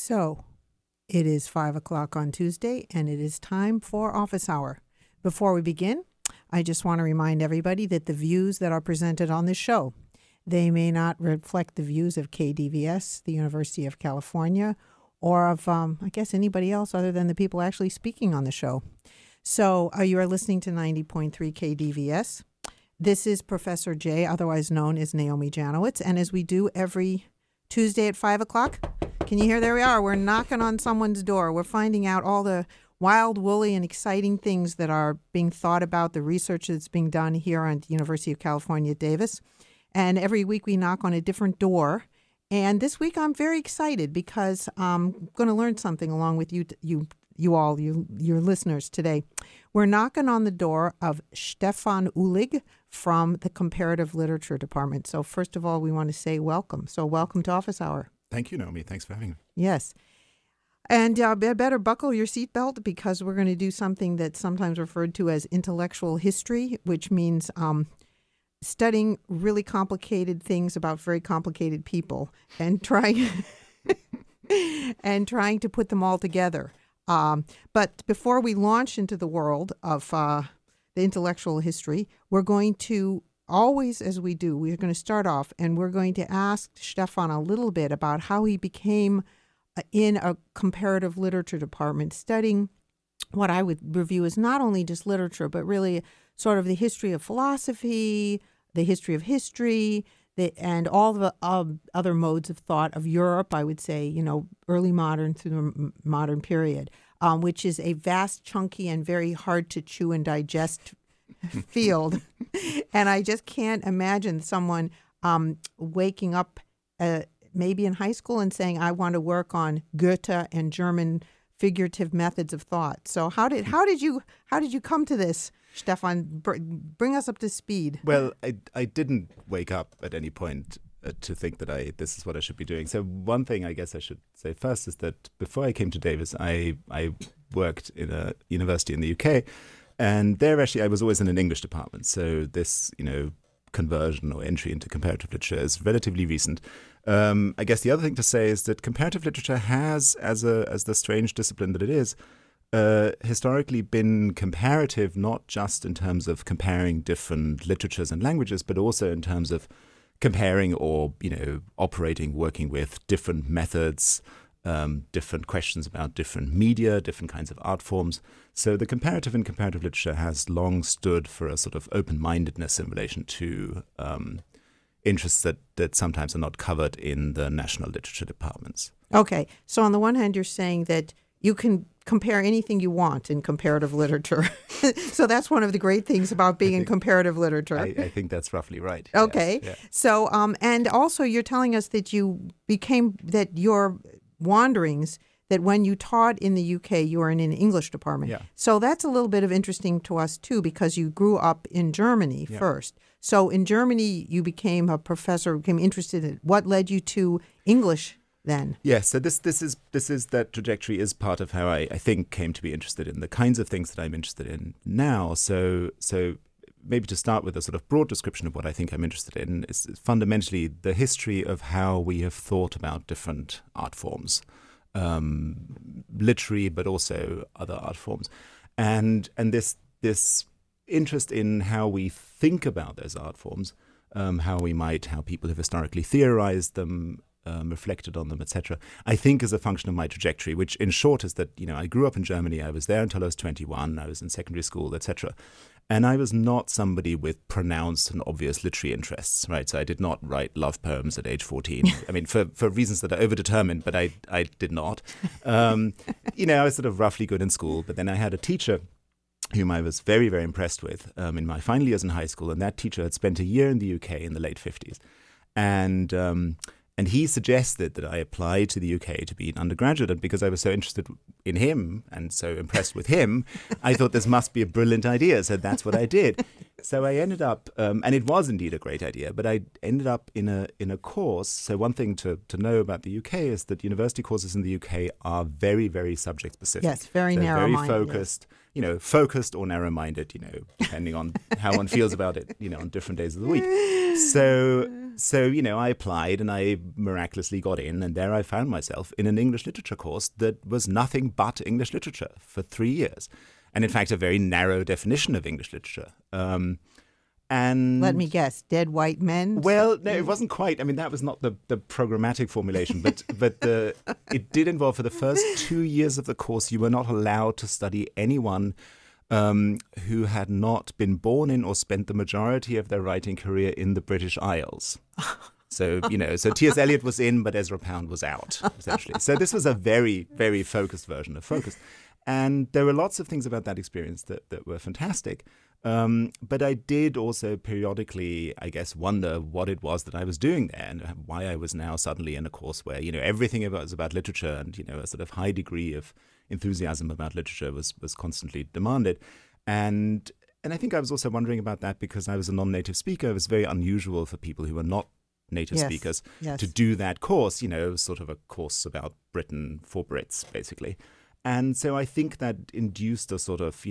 So, it is 5 o'clock on Tuesday, and it is time for Office Hour. Before we begin, I just want to remind everybody that the views that are presented on this show, they may not reflect the views of KDVS, the University of California, or of, anybody else other than the people actually speaking on the show. So, you are listening to 90.3 KDVS. This is Professor J, otherwise known as Naomi Janowitz, and as we do every Tuesday at 5 o'clock, can you hear? There we are. We're knocking on someone's door. We're finding out all the wild, woolly, and exciting things that are being thought about, the research that's being done here at the University of California, Davis. And every week we knock on a different door. And this week I'm very excited because I'm going to learn something along with you all, your listeners today. We're knocking on the door of Stefan Uhlig from the Comparative Literature Department. So first of all, we want to say welcome. So welcome to Office Hour. Thank you, Naomi. Thanks for having me. Yes. And better buckle your seatbelt because we're going to do something that's sometimes referred to as intellectual history, which means studying really complicated things about very complicated people and trying to put them all together. But before we launch into the world of the intellectual history, we're going to always, as we do, we're going to start off and we're going to ask Stefan a little bit about how he became in a comparative literature department studying what I would review as not only just literature, but really sort of the history of philosophy, the history of history, and all the other modes of thought of Europe, I would say, early modern through the modern period, which is a vast, chunky, and very hard to chew and digest field. And I just can't imagine someone waking up maybe in high school and saying, I want to work on Goethe and German figurative methods of thought. So how did you come to this, Stefan? Bring us up to speed. Well, I didn't wake up at any point to think that this is what I should be doing. So one thing I guess I should say first is that before I came to Davis, I worked in a university in the UK. And there, actually, I was always in an English department. So this, conversion or entry into comparative literature is relatively recent. I guess the other thing to say is that comparative literature has, as the strange discipline that it is, historically been comparative, not just in terms of comparing different literatures and languages, but also in terms of comparing or, working with different methods, different questions about different media, different kinds of art forms. So the comparative in comparative literature has long stood for a sort of open-mindedness in relation to interests that sometimes are not covered in the national literature departments. Okay. So on the one hand, you're saying that you can compare anything you want in comparative literature. So that's one of the great things about being in comparative literature. I think that's roughly right. Okay. Yes. Yeah. So, and also you're telling us that your wanderings, that when you taught in the UK, you were in an English department. Yeah. So that's a little bit of interesting to us, too, because you grew up in Germany first. So in Germany, you became a professor, became interested in it. What led you to English then? Yes, so this is that trajectory is part of how I think came to be interested in the kinds of things that I'm interested in now. So maybe to start with a sort of broad description of what I think I'm interested in is fundamentally the history of how we have thought about different art forms, literary, but also other art forms. And this interest in how we think about those art forms, how people have historically theorized them, reflected on them, etc., I think is a function of my trajectory, which in short is that, I grew up in Germany. I was there until I was 21. I was in secondary school, etc. And I was not somebody with pronounced and obvious literary interests, right? So I did not write love poems at age 14. I mean, for reasons that are overdetermined, but I did not. I was sort of roughly good in school, but then I had a teacher whom I was very, very impressed with in my final years in high school. And that teacher had spent a year in the UK in the late 50s. And he suggested that I apply to the UK to be an undergraduate. And because I was so interested in him and so impressed with him, I thought this must be a brilliant idea. So that's what I did. So I ended up, and it was indeed a great idea, but I ended up in a course. So one thing to know about the UK is that university courses in the UK are very, very subject specific. Yes, very narrow-minded. Very focused, focused or narrow-minded, depending on how one feels about it, on different days of the week. So So, I applied and I miraculously got in, and there I found myself in an English literature course that was nothing but English literature for 3 years. And in fact, a very narrow definition of English literature. And let me guess, dead white men? Well, no, it wasn't quite. I mean, that was not the programmatic formulation, but it did involve, for the first 2 years of the course, you were not allowed to study anyone who had not been born in or spent the majority of their writing career in the British Isles. So, so T.S. Eliot was in, but Ezra Pound was out, essentially. So this was a very, very focused version of Focus. And there were lots of things about that experience that were fantastic. But I did also periodically, I guess, wonder what it was that I was doing there and why I was now suddenly in a course where, everything was about literature and, a sort of high degree of enthusiasm about literature was constantly demanded. And I think I was also wondering about that because I was a non-native speaker. It was very unusual for people who were not native speakers to do that course, sort of a course about Britain for Brits, basically. And so I think that induced a sort of,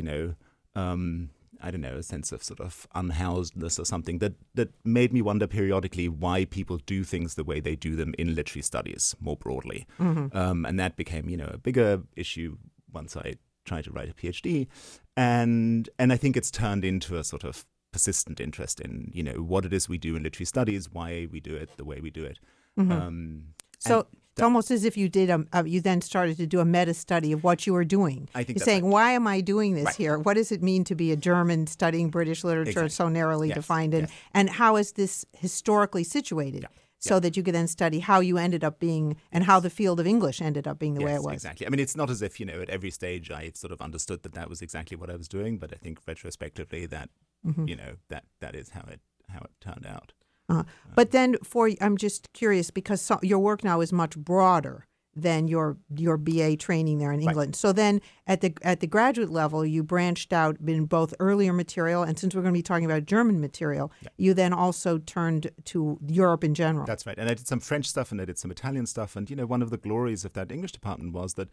I don't know, a sense of sort of unhousedness or something that made me wonder periodically why people do things the way they do them in literary studies more broadly. Mm-hmm. And that became, a bigger issue once I tried to write a PhD. And I think it's turned into a sort of persistent interest in, what it is we do in literary studies, why we do it the way we do it. Mm-hmm. So it's almost as if you did you then started to do a meta study of what you were doing. I think you're saying, right. Why am I doing this here? What does it mean to be a German studying British literature so narrowly defined? And how is this historically situated? So that you could then study how you ended up being and how the field of English ended up being the way it was. Exactly. I mean, it's not as if, at every stage I sort of understood that was exactly what I was doing. But I think retrospectively that, that is how it turned out. But then I'm just curious because your work now is much broader than your BA training there in England. Right. So then at the graduate level, you branched out in both earlier material, and since we're going to be talking about German material, you then also turned to Europe in general. That's right. And I did some French stuff and I did some Italian stuff. And, one of the glories of that English department was that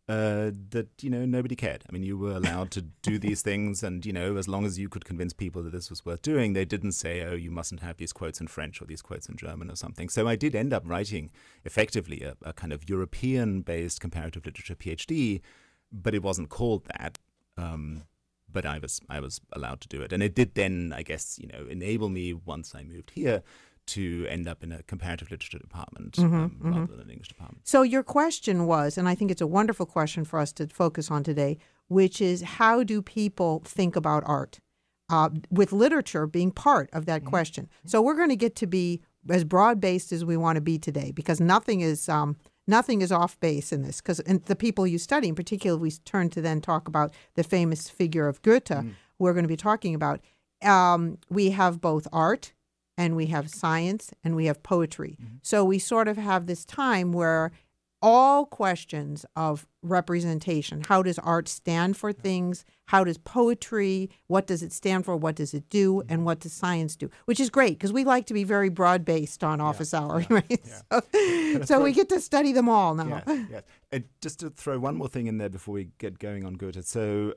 nobody cared. I mean, you were allowed to do these things and, as long as you could convince people that this was worth doing, they didn't say, oh, you mustn't have these quotes in French or these quotes in German or something. So I did end up writing effectively a kind of European-based comparative literature PhD, but it wasn't called that. But I was allowed to do it. And it did then, I guess, enable me once I moved here to end up in a comparative literature department rather than an English department. So your question was, and I think it's a wonderful question for us to focus on today, which is how do people think about art, with literature being part of that question. So we're going to get to be as broad-based as we want to be today because nothing is off base in this. Because the people you study, in particular, we turn to then talk about the famous figure of Goethe, we're going to be talking about. We have both art, and we have science, and we have poetry. Mm-hmm. So we sort of have this time where all questions of representation, how does art stand for things, how does poetry, what does it stand for, what does it do, and what does science do, which is great because we like to be very broad-based on Office Hour. Right? Yeah. So we get to study them all now. Yes. And just to throw one more thing in there before we get going on Goethe. So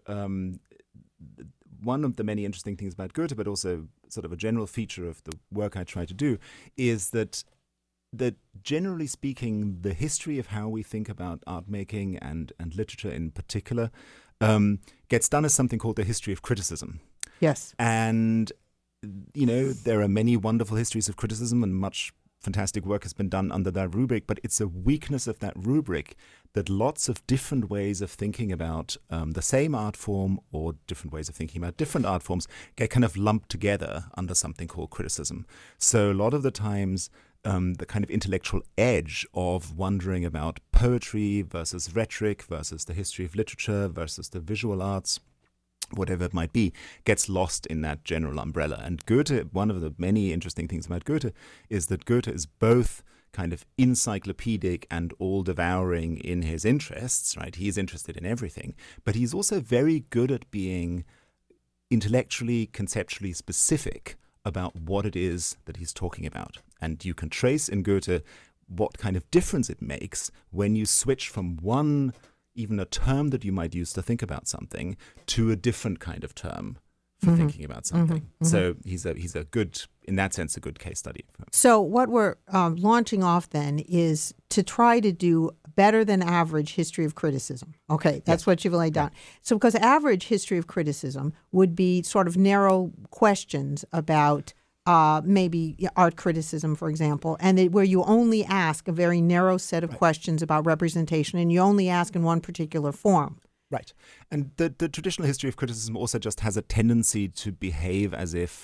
one of the many interesting things about Goethe, but also sort of a general feature of the work I try to do, is that generally speaking, the history of how we think about art making and literature in particular gets done as something called the history of criticism. Yes. And, there are many wonderful histories of criticism and much fantastic work has been done under that rubric, but it's a weakness of that rubric that lots of different ways of thinking about the same art form or different ways of thinking about different art forms get kind of lumped together under something called criticism. So a lot of the times the kind of intellectual edge of wondering about poetry versus rhetoric versus the history of literature versus the visual arts, whatever it might be, gets lost in that general umbrella. And Goethe, one of the many interesting things about Goethe is that Goethe is both kind of encyclopedic and all-devouring in his interests, right? He's interested in everything, but he's also very good at being intellectually, conceptually specific about what it is that he's talking about. And you can trace in Goethe what kind of difference it makes when you switch from one, even a term that you might use to think about something, to a different kind of term for thinking about something. So he's a good, in that sense, a good case study. So what we're launching off then is to try to do better than average history of criticism. Okay, that's what you've laid down. So because average history of criticism would be sort of narrow questions about maybe art criticism, for example, and where you only ask a very narrow set of questions about representation, and you only ask in one particular form. Right. And the traditional history of criticism also just has a tendency to behave as if,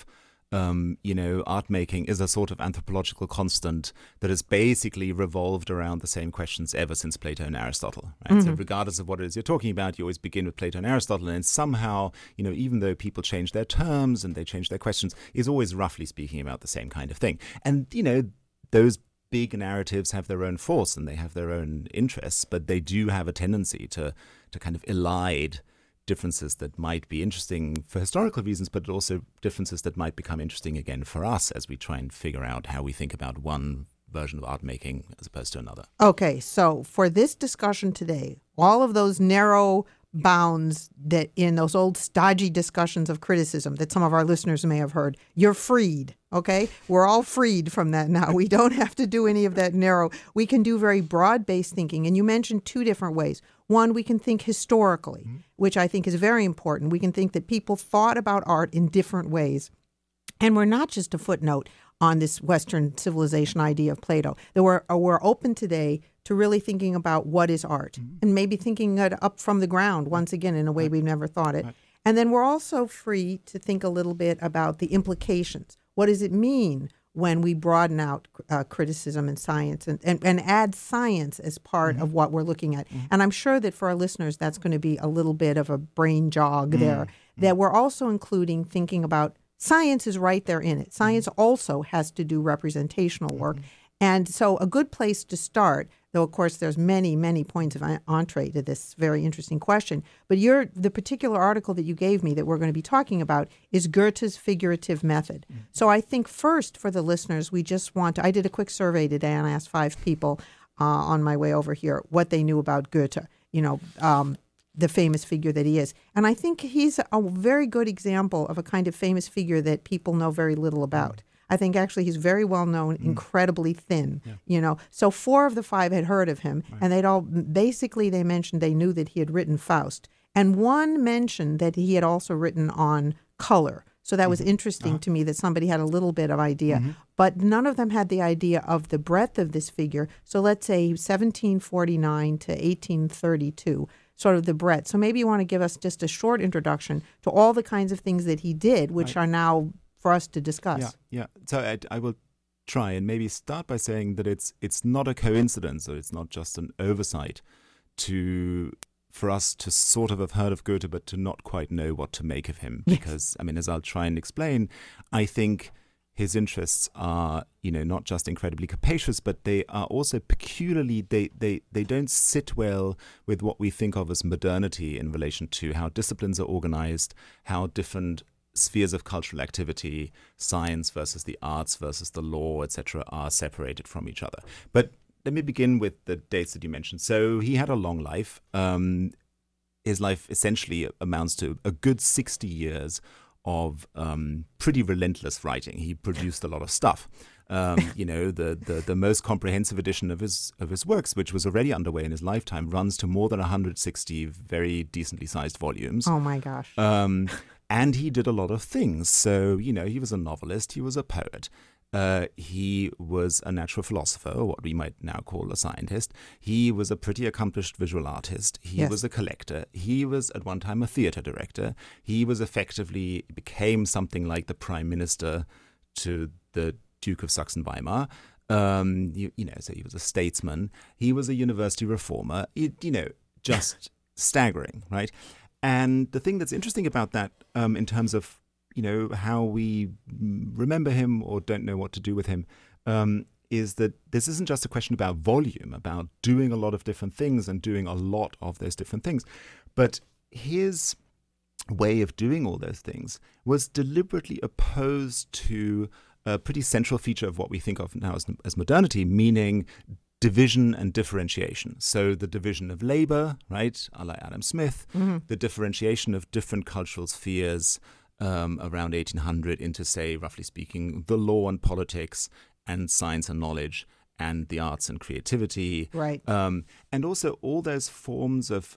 art making is a sort of anthropological constant that has basically revolved around the same questions ever since Plato and Aristotle. Right? So regardless of what it is you're talking about, you always begin with Plato and Aristotle, and somehow, even though people change their terms and they change their questions, is always roughly speaking about the same kind of thing. And, those big narratives have their own force and they have their own interests, but they do have a tendency to kind of elide differences that might be interesting for historical reasons, but also differences that might become interesting again for us as we try and figure out how we think about one version of art making as opposed to another. Okay, so for this discussion today, all of those narrow bounds that in those old stodgy discussions of criticism that some of our listeners may have heard, you're freed, okay? We're all freed from that now. We don't have to do any of that narrow. We can do very broad-based thinking. And you mentioned two different ways. One, we can think historically, which I think is very important. We can think that people thought about art in different ways. And we're not just a footnote on this Western civilization idea of Plato. That we're open today to really thinking about what is art and maybe thinking it up from the ground once again in a way we've never thought it. And then we're also free to think a little bit about the implications. What does it mean when we broaden out criticism and science and add science as part of what we're looking at? And I'm sure that for our listeners, that's going to be a little bit of a brain jog there, that we're also including thinking about science is right there in it. Science also has to do representational work. And so a good place to start, though, of course, there's many, many points of entree to this very interesting question. But the particular article that you gave me that we're going to be talking about is Goethe's figurative method. So I think first for the listeners, we just I did a quick survey today and I asked 5 people on my way over here what they knew about Goethe, the famous figure that he is. And I think he's a very good example of a kind of famous figure that people know very little about. I think actually he's very well known, incredibly thin, So 4 of the 5 had heard of him, and they mentioned they knew that he had written Faust. And one mentioned that he had also written on color. So that was interesting to me that somebody had a little bit of idea. But none of them had the idea of the breadth of this figure. So let's say 1749 to 1832, sort of the breadth. So maybe you want to give us just a short introduction to all the kinds of things that he did, which are now for us to discuss. Yeah. So I will try and maybe start by saying that it's not a coincidence, or it's not just an oversight for us to sort of have heard of Goethe but to not quite know what to make of him. Because, as I'll try and explain, I think his interests are, not just incredibly capacious, but they are also peculiarly, they don't sit well with what we think of as modernity in relation to how disciplines are organized, how different spheres of cultural activity, science versus the arts versus the law, etc., are separated from each other. But let me begin with the dates that you mentioned. So he had a long life. His life essentially amounts to a good 60 years of pretty relentless writing. He produced a lot of stuff. The most comprehensive edition of his works, which was already underway in his lifetime, runs to more than 160 very decently sized volumes. Oh my gosh. And he did a lot of things. So, he was a novelist, he was a poet. He was a natural philosopher, or what we might now call a scientist. He was a pretty accomplished visual artist. He was a collector. He was at one time a theater director. He became something like the prime minister to the Duke of Sachsen-Weimar. So he was a statesman. He was a university reformer. Just staggering, right? And the thing that's interesting about that, in terms of how we remember him or don't know what to do with him, is that this isn't just a question about volume, about doing a lot of different things and doing a lot of those different things, but his way of doing all those things was deliberately opposed to a pretty central feature of what we think of now as modernity, meaning division and differentiation. So the division of labor, right, a la Adam Smith, the differentiation of different cultural spheres, around 1800 into, say, roughly speaking, the law and politics and science and knowledge and the arts and creativity. Right. And also all those forms of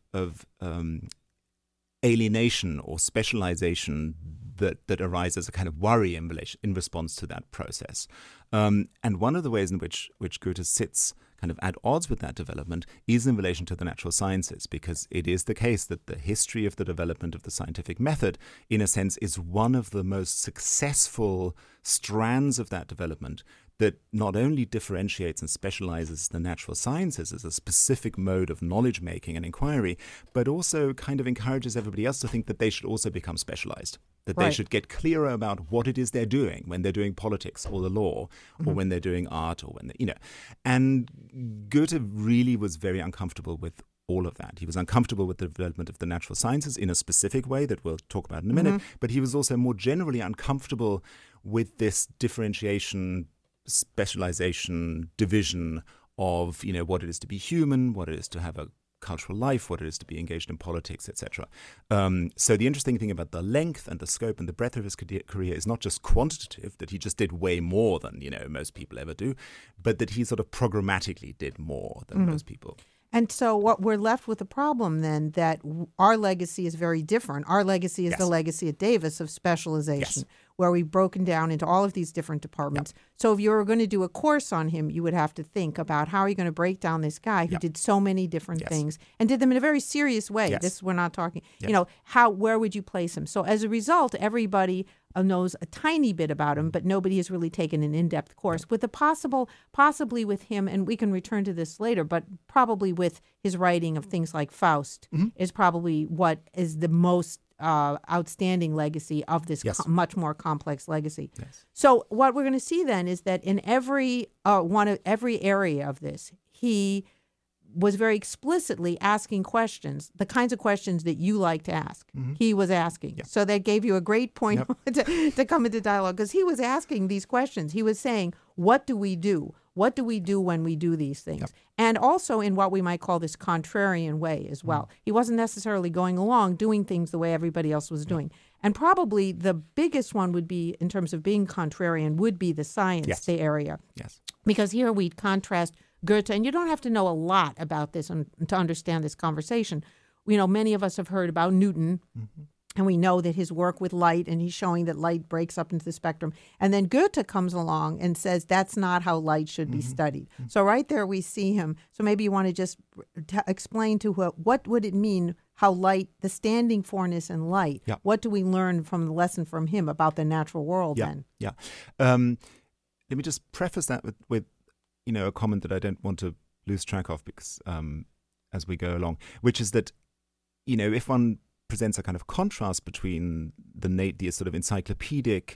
alienation or specialization that arise as a kind of worry in response to that process. And one of the ways in which Goethe sits kind of at odds with that development is in relation to the natural sciences, because it is the case that the history of the development of the scientific method, in a sense, is one of the most successful strands of that development that not only differentiates and specializes the natural sciences as a specific mode of knowledge making and inquiry, but also kind of encourages everybody else to think that they should also become specialized, that they should get clearer about what it is they're doing when they're doing politics or the law, or when they're doing art, or when they, And Goethe really was very uncomfortable with all of that. He was uncomfortable with the development of the natural sciences in a specific way that we'll talk about in a minute, but he was also more generally uncomfortable with this differentiation, specialization, division of, what it is to be human, what it is to have a cultural life, what it is to be engaged in politics, etc. So the interesting thing about the length and the scope and the breadth of his career is not just quantitative, that he just did way more than, most people ever do, but that he sort of programmatically did more than most people. And so what we're left with the problem then that our legacy is very different. Our legacy is the legacy at Davis of specialization, where we've broken down into all of these different departments. So if you were going to do a course on him, you would have to think about how are you going to break down this guy who did so many different things and did them in a very serious way. This we're not talking, where would you place him? So as a result, everybody knows a tiny bit about him, but nobody has really taken an in-depth course with the possibly with him, and we can return to this later, but probably with his writing of things like Faust is probably what is the most outstanding legacy of this much more complex legacy. So what we're going to see then is that in every area of this, he was very explicitly asking questions, the kinds of questions that you like to ask. He was asking. So that gave you a great point to come into dialogue, because he was asking these questions. He was saying, what do we do? What do we do when we do these things? And also in what we might call this contrarian way as well. He wasn't necessarily going along doing things the way everybody else was doing. And probably the biggest one would be, in terms of being contrarian, would be the science, the area. Because here we contrast Goethe, and you don't have to know a lot about this to understand this conversation. Many of us have heard about Newton, and we know that his work with light, and he's showing that light breaks up into the spectrum. And then Goethe comes along and says that's not how light should be studied. So right there we see him. So maybe you want to just explain to what would it mean, how light, the standing forness in light, what do we learn from the lesson from him about the natural world then? Let me just preface that with a comment that I don't want to lose track of, because as we go along, which is that, if one presents a kind of contrast between the sort of encyclopedic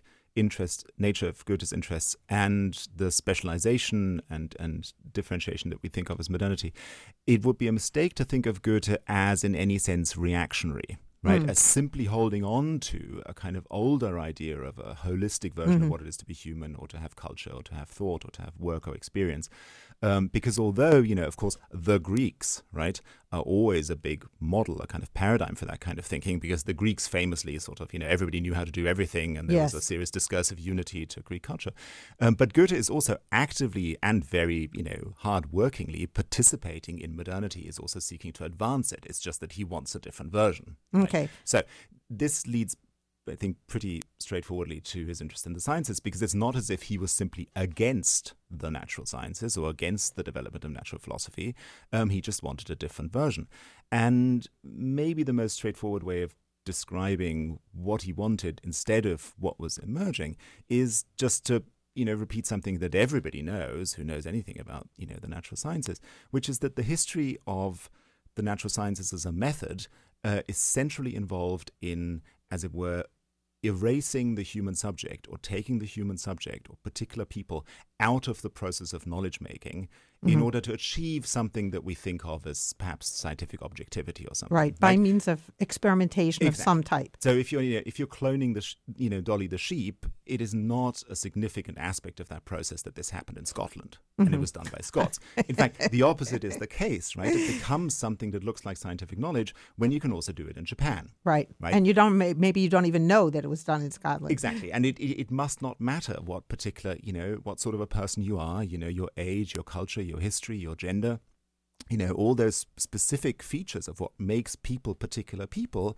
nature of Goethe's interests and the specialization and differentiation that we think of as modernity, it would be a mistake to think of Goethe as in any sense reactionary. Right, as simply holding on to a kind of older idea of a holistic version of what it is to be human, or to have culture, or to have thought, or to have work or experience. Because although, of course, the Greeks, right, are always a big model, a kind of paradigm for that kind of thinking, because the Greeks famously sort of, everybody knew how to do everything, and there was a serious discursive unity to Greek culture. But Goethe is also actively and very, hard-workingly participating in modernity, is also seeking to advance it. It's just that he wants a different version. Right? Okay. So this leads, I think, pretty straightforwardly to his interest in the sciences, because it's not as if he was simply against the natural sciences or against the development of natural philosophy. He just wanted a different version. And maybe the most straightforward way of describing what he wanted instead of what was emerging is just to repeat something that everybody knows who knows anything about, the natural sciences, which is that the history of the natural sciences as a method is centrally involved in, as it were, erasing the human subject, or taking the human subject or particular people out of the process of knowledge making in order to achieve something that we think of as perhaps scientific objectivity or something. Right, by means of experimentation of some type. So if you're cloning Dolly the sheep, it is not a significant aspect of that process that this happened in Scotland and it was done by Scots. In fact, the opposite is the case, right? It becomes something that looks like scientific knowledge when you can also do it in Japan. Right. And maybe you don't even know that it was done in Scotland. Exactly. And it must not matter what particular, what sort of a person you are, your age, your culture, your history, your gender, all those specific features of what makes people particular people,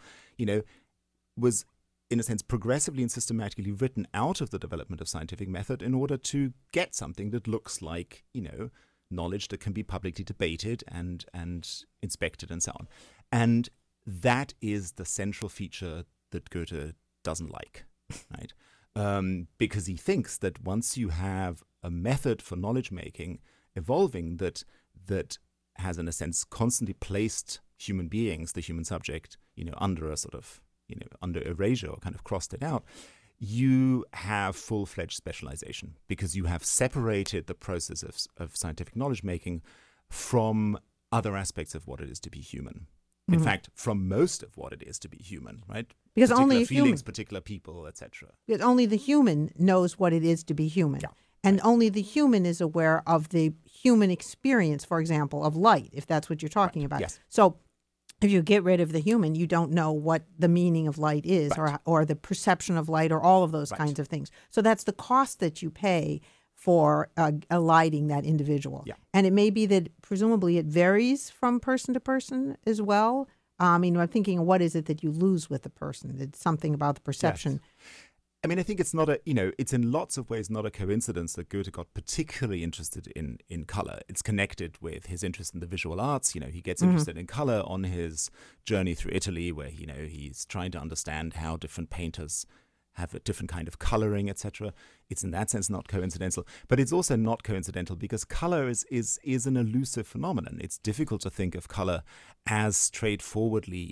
was in a sense progressively and systematically written out of the development of scientific method in order to get something that looks like, knowledge that can be publicly debated and inspected and so on. And that is the central feature that Goethe doesn't like, right? Because he thinks that once you have a method for knowledge making evolving that has, in a sense, constantly placed human beings, the human subject, under a sort of, under erasure or kind of crossed it out, you have full-fledged specialization because you have separated the process of scientific knowledge making from other aspects of what it is to be human. In fact, from most of what it is to be human, right? Because particular only feelings, particular people, etc. Because only the human knows what it is to be human. Yeah. And only the human is aware of the human experience, for example, of light, if that's what you're talking about. Yes. So if you get rid of the human, you don't know what the meaning of light is or the perception of light or all of those kinds of things. So that's the cost that you pay for alighting that individual. Yeah. And it may be that presumably it varies from person to person as well. I'm thinking, what is it that you lose with the person? It's something about the perception. Yes. I think it's not it's in lots of ways not a coincidence that Goethe got particularly interested in color. It's connected with his interest in the visual arts. He gets interested in color on his journey through Italy, where, he's trying to understand how different painters have a different kind of coloring, etc. It's in that sense not coincidental, but it's also not coincidental because color is an elusive phenomenon. It's difficult to think of color as straightforwardly,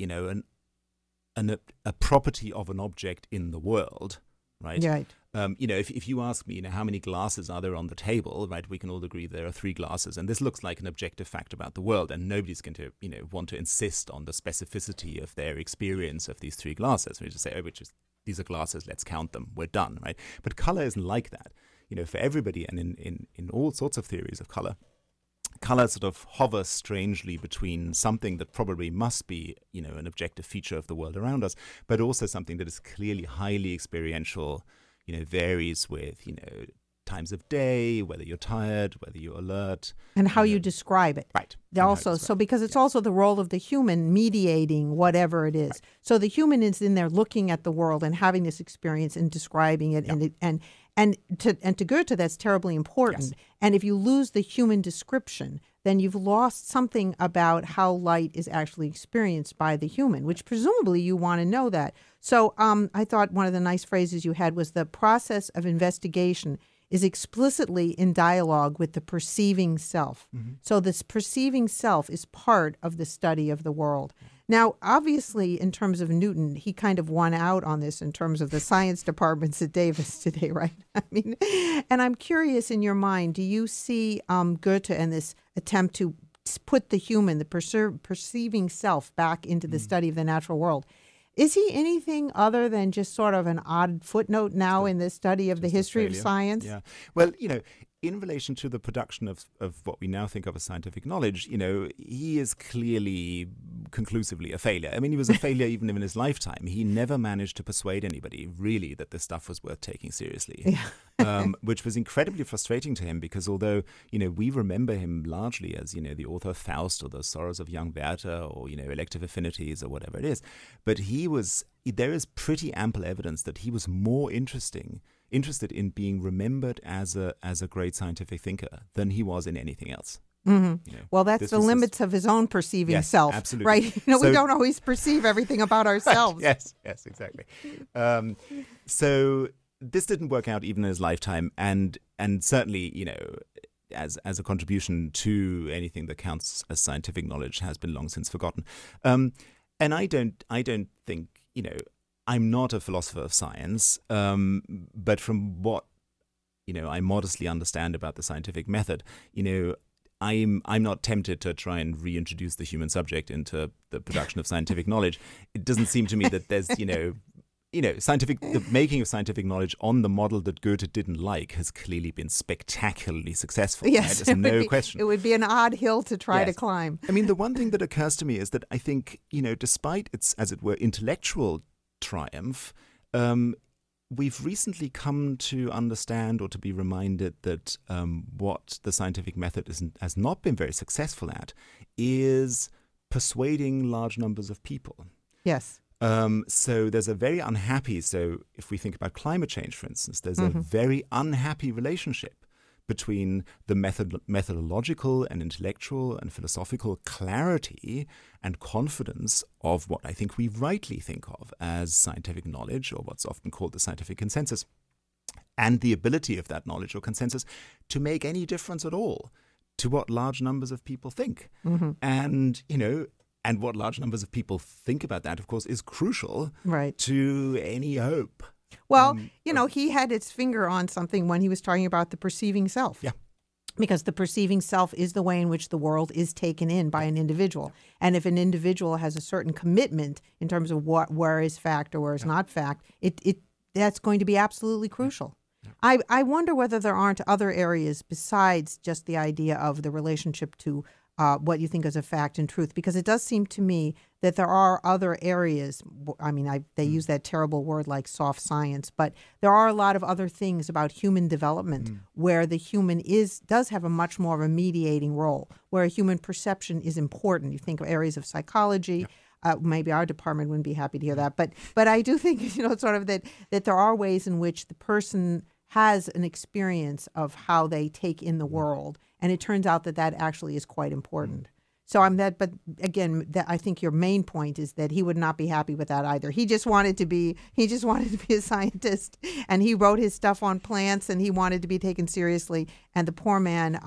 a property of an object in the world, right? Right. If you ask me, how many glasses are there on the table, right? We can all agree there are 3 glasses, and this looks like an objective fact about the world, and nobody's going to, want to insist on the specificity of their experience of these 3 glasses. We just say, these are glasses, let's count them, we're done, right? But color isn't like that. For everybody, and in all sorts of theories of color sort of hovers strangely between something that probably must be, an objective feature of the world around us, but also something that is clearly highly experiential, varies with, times of day, whether you're tired, whether you're alert. And how you describe it. Right. Also, so because it's also the role of the human mediating whatever it is. Right. So the human is in there looking at the world and having this experience and describing it. Yeah. And to Goethe, that's terribly important. Yes. And if you lose the human description, then you've lost something about how light is actually experienced by the human, which presumably you want to know that. So I thought one of the nice phrases you had was the process of investigation is explicitly in dialogue with the perceiving self. Mm-hmm. So this perceiving self is part of the study of the world. Now, obviously, in terms of Newton, he kind of won out on this in terms of the science departments at Davis today, right? And I'm curious, in your mind, do you see Goethe and this attempt to put the human, the perceiving self back into the study of the natural world? Is he anything other than just sort of an odd footnote now in the study of the history of science? Yeah. Well, in relation to the production of what we now think of as scientific knowledge, he is clearly conclusively a failure. He was a failure even in his lifetime. He never managed to persuade anybody really that this stuff was worth taking seriously, which was incredibly frustrating to him because although, we remember him largely as, the author of Faust or The Sorrows of Young Werther or, Elective Affinities or whatever it is, but there is pretty ample evidence that he was more interested in being remembered as a great scientific thinker than he was in anything else. Mm-hmm. Well, that's the limits of his own perceiving self, absolutely. Right? We don't always perceive everything about ourselves. Right. Yes, exactly. So this didn't work out even in his lifetime, and certainly, as a contribution to anything that counts as scientific knowledge has been long since forgotten. And I don't think, I'm not a philosopher of science, but from what I modestly understand about the scientific method, I'm not tempted to try and reintroduce the human subject into the production of scientific knowledge. It doesn't seem to me that there's, the making of scientific knowledge on the model that Goethe didn't like has clearly been spectacularly successful. Yes, right? There's no question. It would be an odd hill to try to climb. I mean, the one thing that occurs to me is that I think, despite its, as it were, intellectual triumph, we've recently come to understand or to be reminded that what the scientific method has not been very successful at is persuading large numbers of people. Yes. So there's a very unhappy, so if we think about climate change, for instance, there's a very unhappy relationship between the methodological and intellectual and philosophical clarity and confidence of what I think we rightly think of as scientific knowledge, or what's often called the scientific consensus, and the ability of that knowledge or consensus to make any difference at all to what large numbers of people think. And, and what large numbers of people think about that, of course, is crucial to any hope. Well, he had his finger on something when he was talking about the perceiving self. Yeah. Because the perceiving self is the way in which the world is taken in by an individual. And if an individual has a certain commitment in terms of where is fact or where is not fact, that's going to be absolutely crucial. Yeah. I wonder whether there aren't other areas besides just the idea of the relationship to what you think is a fact and truth, because it does seem to me that there are other areas. I mean, they use that terrible word like soft science, but there are a lot of other things about human development where the human does have a much more of a mediating role, where human perception is important. You think of areas of psychology. Yeah. Maybe our department wouldn't be happy to hear that, but I do think sort of that there are ways in which the person has an experience of how they take in the world. And it turns out that actually is quite important. So but again, I think your main point is that he would not be happy with that either. He just wanted to be a scientist, and he wrote his stuff on plants, and he wanted to be taken seriously. And the poor man,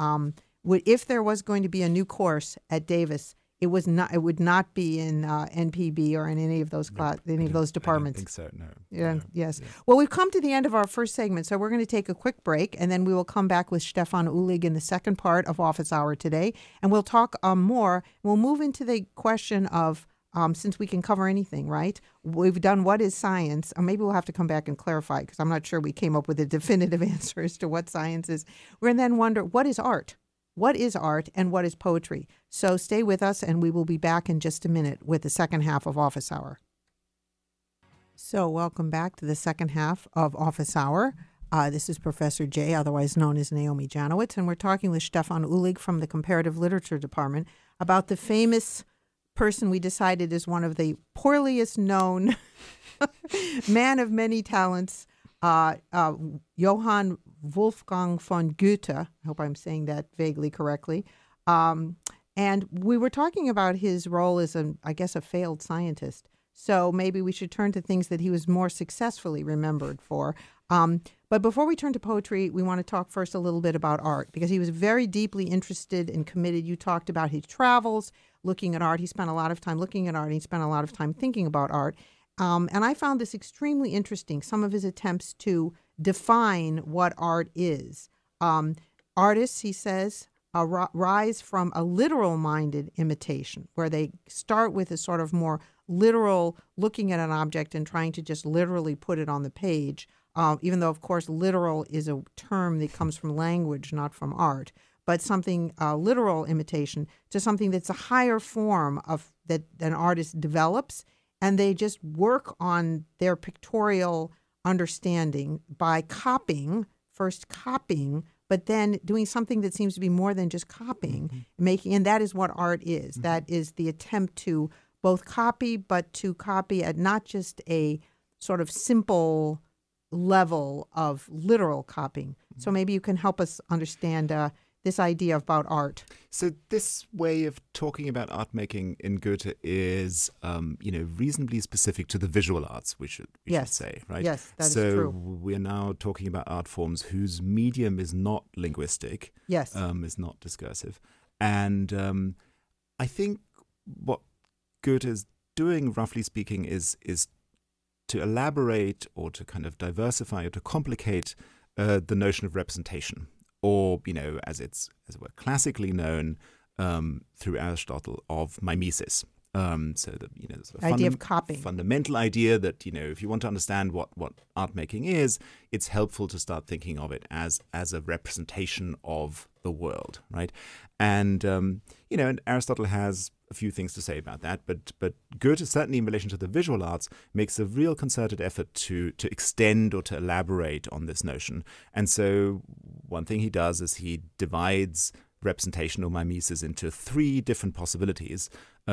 if there was going to be a new course at Davis, it would not be in NPB or in any of those of those departments. I don't think so. No. Yeah. No. Yes. Yeah. Well, we've come to the end of our first segment, so we're going to take a quick break, and then we will come back with Stefan Uhlig in the second part of Office Hour today, and we'll talk more. We'll move into the question of since we can cover anything, right? We've done what is science, or maybe we'll have to come back and clarify because I'm not sure we came up with a definitive answer as to what science is. We're going to then wonder what is art. What is art and what is poetry? So stay with us, and we will be back in just a minute with the second half of Office Hour. So welcome back to the second half of Office Hour. This is Professor Jay, otherwise known as Naomi Janowitz, and we're talking with Stefan Uhlig from the Comparative Literature Department about the famous person we decided is one of the poorliest known man of many talents, Johann Wolfgang von Goethe. I hope I'm saying that vaguely correctly. And we were talking about his role as, a failed scientist. So maybe we should turn to things that he was more successfully remembered for. But before we turn to poetry, we want to talk first a little bit about art, because he was very deeply interested and committed. You talked about his travels, looking at art. He spent a lot of time looking at art. And he spent a lot of time thinking about art. And I found this extremely interesting, some of his attempts to define what art is. Artists, he says, rise from a literal-minded imitation, where they start with a sort of more literal looking at an object and trying to just literally put it on the page, even though, of course, literal is a term that comes from language, not from art, but something literal imitation to something that's a higher form of that an artist develops, and they just work on their pictorial understanding by first copying, but then doing something that seems to be more than just copying, and that is what art is. That is the attempt to both copy, but to copy at not just a sort of simple level of literal copying. So maybe you can help us understand this idea about art. So this way of talking about art making in Goethe is, reasonably specific to the visual arts, we should say, right? Yes, that is true. So we're now talking about art forms whose medium is not linguistic, yes, is not discursive. And I think what Goethe is doing, roughly speaking, is to elaborate or to kind of diversify or to complicate the notion of representation, or, as it were, classically known through Aristotle, of mimesis. So the sort of idea of copying. Fundamental idea that if you want to understand what art making is, it's helpful to start thinking of it as a representation of the world, right? And and Aristotle has a few things to say about that, but Goethe, certainly in relation to the visual arts, makes a real concerted effort to extend or to elaborate on this notion. And so one thing he does is he divides representation or mimesis into three different possibilities.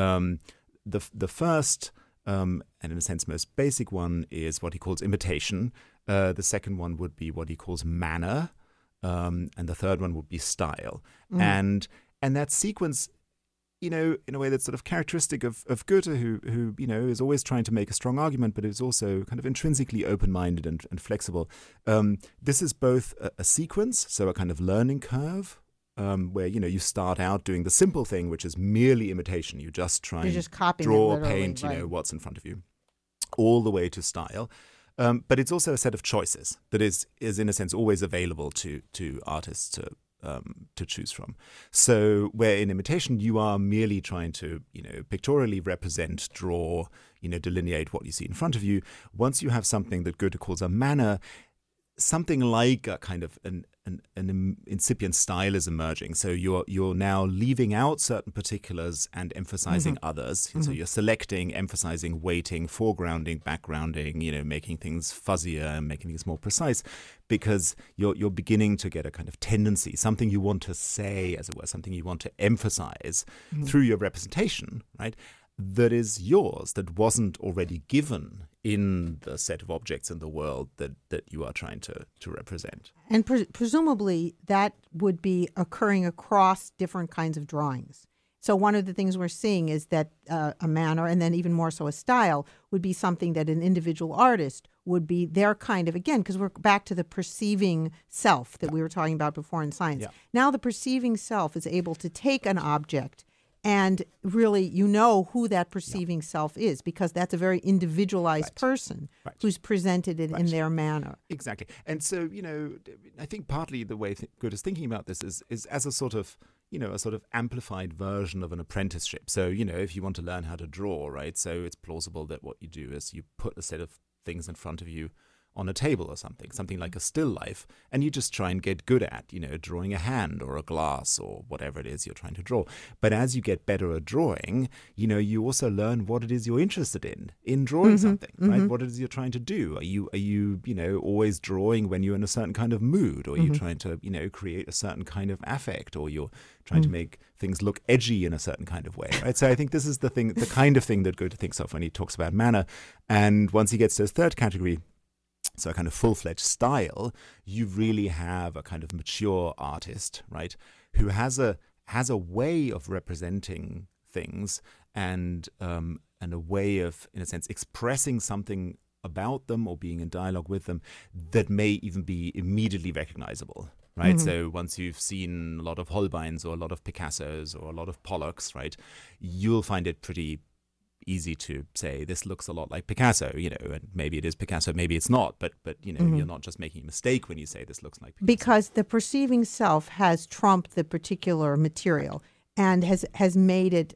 The first, and in a sense most basic one, is what he calls imitation. The second one would be what he calls manner, and the third one would be style. And that sequence, in a way that's sort of characteristic of Goethe, who is always trying to make a strong argument, but is also kind of intrinsically open-minded and flexible. This is both a sequence, so a kind of learning curve, where you start out doing the simple thing, which is merely imitation. You just try and draw or paint, right. What's in front of you, all the way to style. But it's also a set of choices that is in a sense always available to artists to choose from. So where in imitation you are merely trying to pictorially represent, draw, delineate what you see in front of you. Once you have something that Goethe calls a manner, something like a kind of an incipient style is emerging. So you're now leaving out certain particulars and emphasizing others. So you're selecting, emphasizing, weighting, foregrounding, backgrounding, making things fuzzier and making things more precise, because you're beginning to get a kind of tendency, something you want to say, as it were, something you want to emphasize through your representation, right? That is yours, that wasn't already given in the set of objects in the world that you are trying to represent. And presumably that would be occurring across different kinds of drawings. So one of the things we're seeing is that a manner, and then even more so a style, would be something that an individual artist would be their kind of, again, because we're back to the perceiving self that we were talking about before in science. Yeah. Now the perceiving self is able to take an object and really, who that perceiving self is, because that's a very individualized person who's presented it in their manner. Exactly. And so, I think partly the way Goethe is thinking about this is as a sort of amplified version of an apprenticeship. So, if you want to learn how to draw, right? So it's plausible that what you do is you put a set of things in front of you on a table or something like a still life, and you just try and get good at, drawing a hand or a glass or whatever it is you're trying to draw. But as you get better at drawing, you also learn what it is you're interested in drawing something, right? What it is you're trying to do. Are you always drawing when you're in a certain kind of mood, or are you trying to, create a certain kind of affect, or you're trying to make things look edgy in a certain kind of way, right? So I think this is the kind of thing that Goethe thinks of when he talks about manner. And once he gets to his third category, so a kind of full-fledged style, you really have a kind of mature artist, right, who has a way of representing things and a way of, in a sense, expressing something about them or being in dialogue with them that may even be immediately recognizable, right? So once you've seen a lot of Holbeins or a lot of Picassos or a lot of Pollocks, right, you'll find it pretty easy to say this looks a lot like Picasso, and maybe it is Picasso, maybe it's not, but you're not just making a mistake when you say this looks like Picasso. Because the perceiving self has trumped the particular material and has made it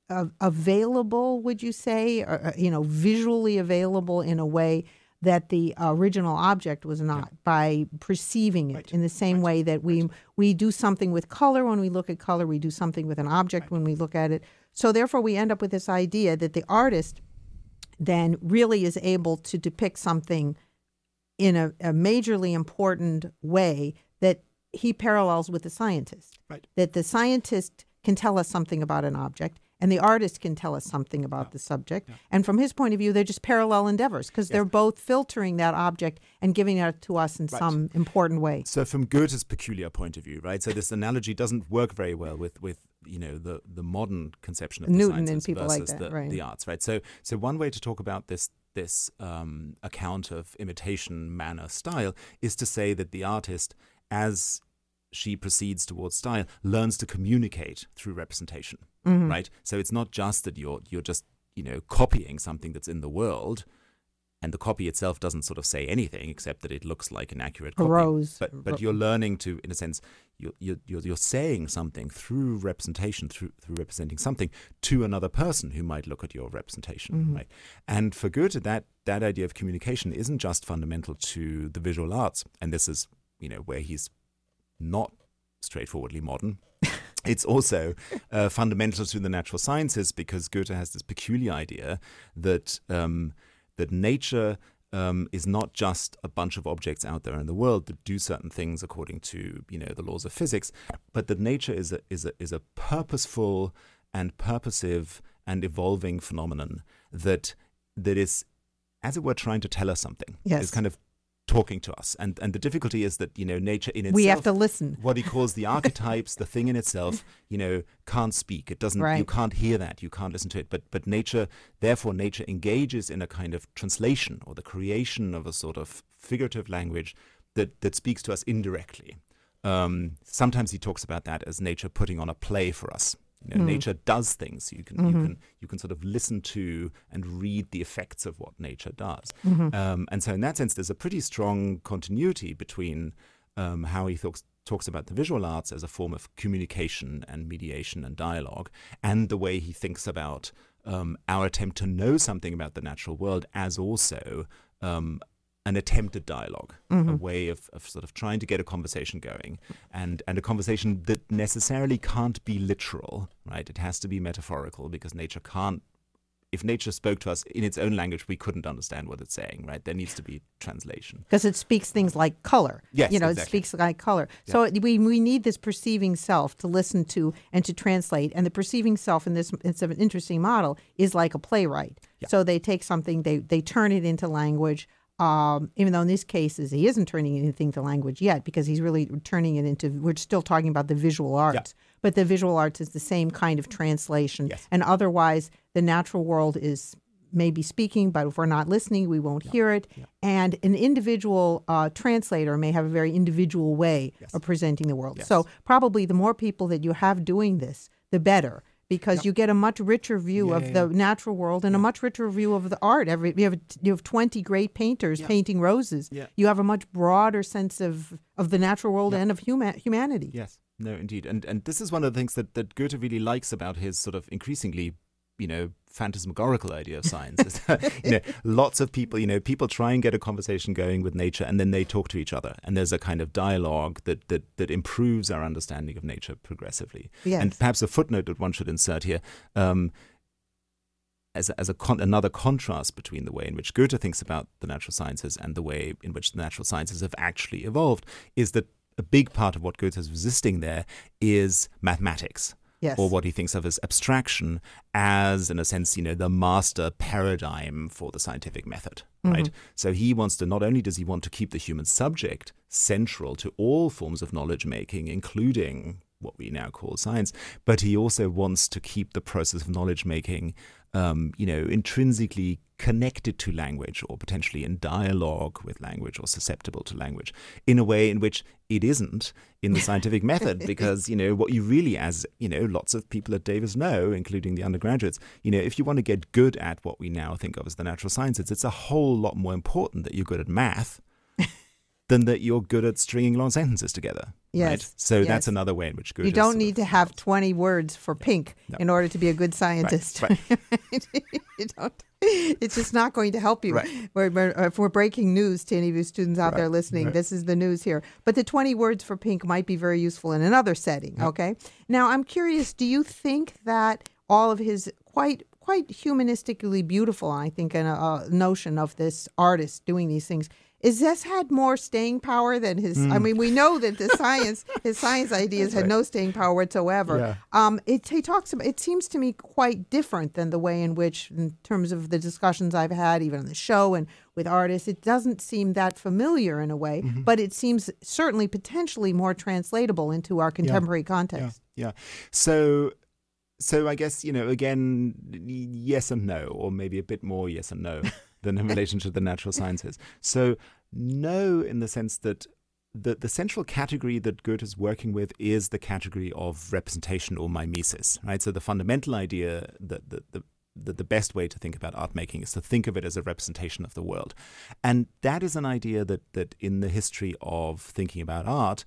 available, would you say, or, visually available in a way that the original object was not, by perceiving it in the same way that we do something with color when we look at color, we do something with an object when we look at it. So therefore we end up with this idea that the artist then really is able to depict something in a majorly important way that he parallels with the scientist. Right. That the scientist can tell us something about an object, and the artist can tell us something about the subject. And from his point of view, they're just parallel endeavors, because they're both filtering that object and giving it to us in some important way. So from Goethe's peculiar point of view, right? So this analogy doesn't work very well with the modern conception of the Newton sciences and people versus like that, the arts, right? So one way to talk about this account of imitation, manner, style is to say that the artist, as she proceeds towards style, learns to communicate through representation, right? So it's not just that you're just copying something that's in the world. and the copy itself doesn't sort of say anything except that it looks like an accurate A copy. rose. But you're learning to, in a sense, you're saying something through representation, through representing something to another person who might look at your representation, right? And for Goethe, that idea of communication isn't just fundamental to the visual arts, and this is, where he's not straightforwardly modern. It's also fundamental to the natural sciences, because Goethe has this peculiar idea that that nature is not just a bunch of objects out there in the world that do certain things according to the laws of physics, but that nature is a purposeful and purposive and evolving phenomenon that is, as it were, trying to tell us something. Yes. It's kind of talking to us, and the difficulty is that nature in itself, we have to listen. What he calls the archetypes, the thing in itself, can't speak. It doesn't. Right. You can't hear that. You can't listen to it. But nature engages in a kind of translation or the creation of a sort of figurative language that speaks to us indirectly. Sometimes he talks about that as nature putting on a play for us. Nature does things. You can sort of listen to and read the effects of what nature does. And so in that sense, there's a pretty strong continuity between how he talks about the visual arts as a form of communication and mediation and dialogue, and the way he thinks about our attempt to know something about the natural world as also an attempted dialogue, a way of sort of trying to get a conversation going, and a conversation that necessarily can't be literal, right? It has to be metaphorical, because nature can't. If nature spoke to us in its own language, we couldn't understand what it's saying, right? There needs to be translation. Because it speaks things like color. Yes, It speaks like color. Yeah. So we need this perceiving self to listen to and to translate. And the perceiving self in this, it's an interesting model, is like a playwright. Yeah. So they take something, they turn it into language. Even though in these cases he isn't turning anything to language yet, because he's really turning it into, we're still talking about the visual arts. Yeah. But the visual arts is the same kind of translation. Yes. And otherwise, the natural world is maybe speaking, but if we're not listening, we won't hear it. Yeah. And an individual translator may have a very individual way of presenting the world. Yes. So probably the more people that you have doing this, the better. Because you get a much richer view of the natural world and a much richer view of the art. You have 20 great painters painting roses. Yeah. You have a much broader sense of the natural world and of humanity. Yes, no, indeed. And this is one of the things that Goethe really likes about his sort of increasingly, phantasmagorical idea of science. Is that, lots of people, people try and get a conversation going with nature, and then they talk to each other. And there's a kind of dialogue that improves our understanding of nature progressively. Yes. And perhaps a footnote that one should insert here, as another contrast between the way in which Goethe thinks about the natural sciences and the way in which the natural sciences have actually evolved, is that a big part of what Goethe is resisting there is mathematics. Yes. Or what he thinks of as abstraction as, in a sense, the master paradigm for the scientific method, right? So he wants to, not only does he want to keep the human subject central to all forms of knowledge making, including what we now call science, but he also wants to keep the process of knowledge making, intrinsically connected to language, or potentially in dialogue with language, or susceptible to language, in a way in which it isn't in the scientific method. Because, what you really, as, lots of people at Davis know, including the undergraduates, if you want to get good at what we now think of as the natural sciences, it's a whole lot more important that you're good at math than that you're good at stringing long sentences together. Yes. Right? So that's another way in which Goethe. You don't need to have 20 words for pink in order to be a good scientist. Right. You don't. It's just not going to help you. Right. If we're breaking news to any of you students out there listening, this is the news here. But the 20 words for pink might be very useful in another setting, okay? Now, I'm curious, do you think that all of his quite humanistically beautiful, I think, a notion of this artist doing these things, is this had more staying power than his? I mean, we know that his science ideas had no staying power whatsoever. Yeah. He talks about. It seems to me quite different than the way in which, in terms of the discussions I've had, even on the show and with artists, it doesn't seem that familiar in a way, but it seems certainly potentially more translatable into our contemporary context. Yeah. So I guess, again, yes and no, or maybe a bit more yes and no than in relation to the natural sciences. So no, in the sense that the central category that Goethe is working with is the category of representation or mimesis, right? So the fundamental idea, the best way to think about art making is to think of it as a representation of the world. And that is an idea that in the history of thinking about art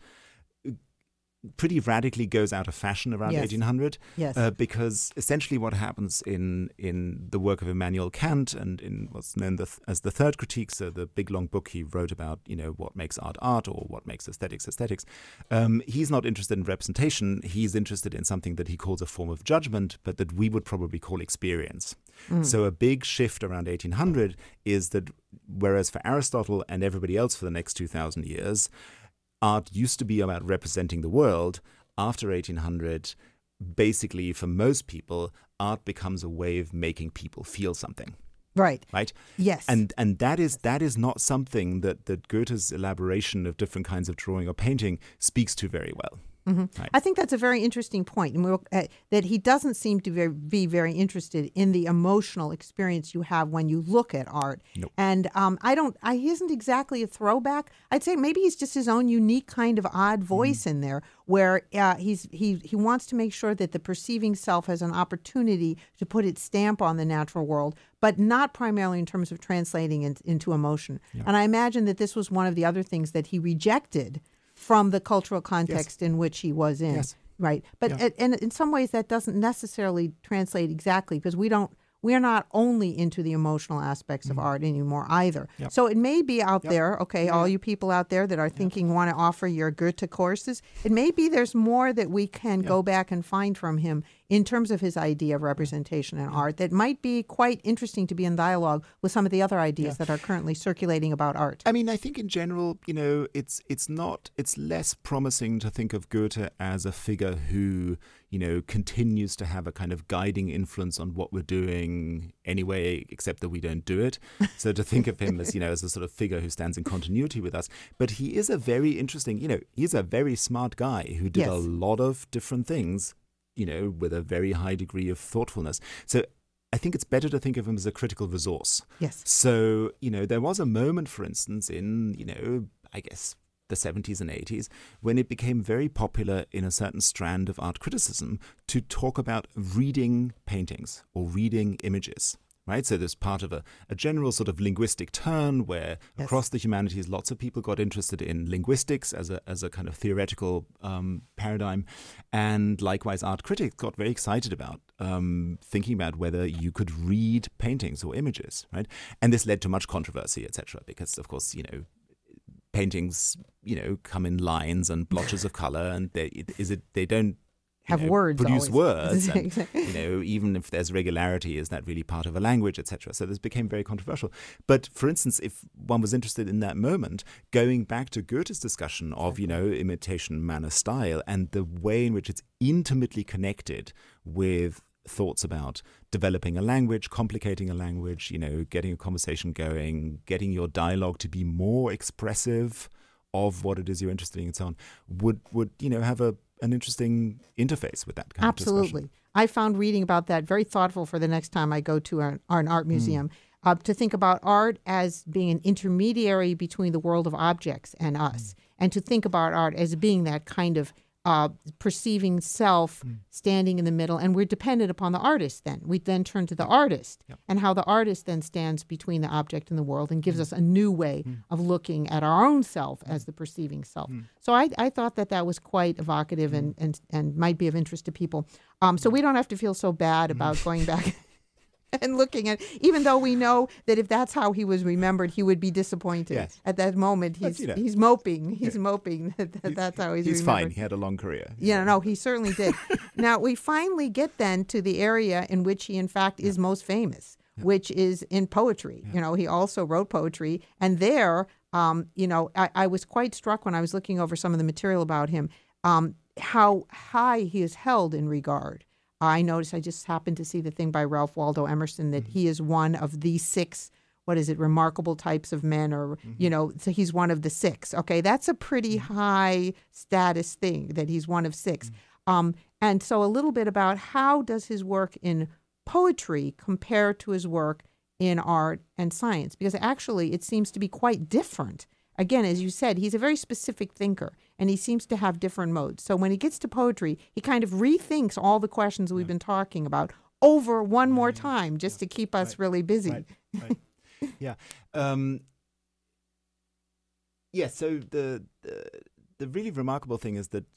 pretty radically goes out of fashion around 1800. Yes. Because essentially what happens in the work of Immanuel Kant and in what's known as the Third Critique, so the big long book he wrote about, what makes art art or what makes aesthetics aesthetics, he's not interested in representation. He's interested in something that he calls a form of judgment, but that we would probably call experience. So a big shift around 1800 is that whereas for Aristotle and everybody else for the next 2,000 years, art used to be about representing the world. After 1800, basically for most people, art becomes a way of making people feel something. Right. Right? Yes. And that is not something that Goethe's elaboration of different kinds of drawing or painting speaks to very well. Mm-hmm. Right. I think that's a very interesting point, and that he doesn't seem to be very interested in the emotional experience you have when you look at art. Nope. And he isn't exactly a throwback. I'd say maybe he's just his own unique kind of odd voice in there, where he wants to make sure that the perceiving self has an opportunity to put its stamp on the natural world, but not primarily in terms of translating into emotion. Yeah. And I imagine that this was one of the other things that he rejected from the cultural context in which he was in. Yes. Right. But and in some ways that doesn't necessarily translate exactly, because we're not only into the emotional aspects of art anymore either. Yep. So it may be out there, all you people out there that are thinking want to offer your Goethe courses, it may be there's more that we can go back and find from him in terms of his idea of representation in art that might be quite interesting to be in dialogue with some of the other ideas that are currently circulating about art. I mean, I think in general, it's less promising to think of Goethe as a figure who, continues to have a kind of guiding influence on what we're doing anyway, except that we don't do it. So to think of him as, as a sort of figure who stands in continuity with us. But he is a very interesting, he's a very smart guy who did a lot of different things, with a very high degree of thoughtfulness. So I think it's better to think of him as a critical resource. Yes. So, there was a moment, for instance, in, I guess, the 70s and 80s, when it became very popular in a certain strand of art criticism to talk about reading paintings or reading images. Right, so there's part of a general sort of linguistic turn where across the humanities, lots of people got interested in linguistics as a kind of theoretical paradigm, and likewise, art critics got very excited about thinking about whether you could read paintings or images. Right, and this led to much controversy, etc. Because of course, paintings, come in lines and blotches of color, and they don't have words, produce always. Words, and, even if there's regularity, is that really part of a language, etc.? So this became very controversial. But for instance, if one was interested in that moment, going back to Goethe's discussion of, imitation, manner, style, and the way in which it's intimately connected with thoughts about developing a language, complicating a language, getting a conversation going, getting your dialogue to be more expressive of what it is you're interested in and so on, would have an interesting interface with that kind of discussion. Absolutely. I found reading about that very thoughtful for the next time I go to an art museum, to think about art as being an intermediary between the world of objects and us, and to think about art as being that kind of perceiving self standing in the middle. And we're dependent upon the artist then. We then turn to the artist and how the artist then stands between the object and the world and gives us a new way of looking at our own self as the perceiving self. So I thought that was quite evocative and might be of interest to people. So we don't have to feel so bad about going back and looking at, even though we know that if that's how he was remembered, he would be disappointed. Yes. At that moment. He's moping. He's moping that's how he's remembered. He's fine. He had a long career. Yeah, no, he certainly did. Now, we finally get then to the area in which he, in fact, is most famous, which is in poetry. He also wrote poetry. And there, I was quite struck when I was looking over some of the material about him, how high he is held in regard. I noticed, I just happened to see the thing by Ralph Waldo Emerson that he is one of the 6, remarkable types of men, or, so he's one of the 6. Okay, that's a pretty high status thing, that he's one of 6. And so a little bit about how does his work in poetry compare to his work in art and science? Because actually it seems to be quite different. Again, as you said, he's a very specific thinker, and he seems to have different modes. So when he gets to poetry, he kind of rethinks all the questions we've been talking about over one more time just to keep us really busy. Right. Yeah. So the really remarkable thing is that,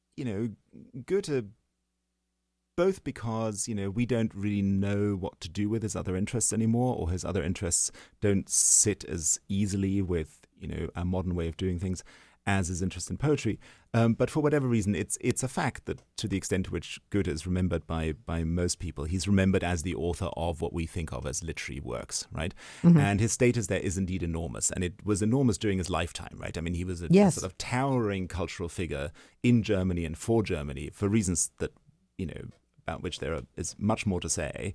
Goethe, both because, we don't really know what to do with his other interests anymore, or his other interests don't sit as easily with, our modern way of doing things as his interest in poetry. But for whatever reason, it's a fact that to the extent to which Goethe is remembered by most people, he's remembered as the author of what we think of as literary works, right? Mm-hmm. And his status there is indeed enormous. And it was enormous during his lifetime, right? I mean, he was a sort of towering cultural figure in Germany and for Germany for reasons that, about which there is much more to say,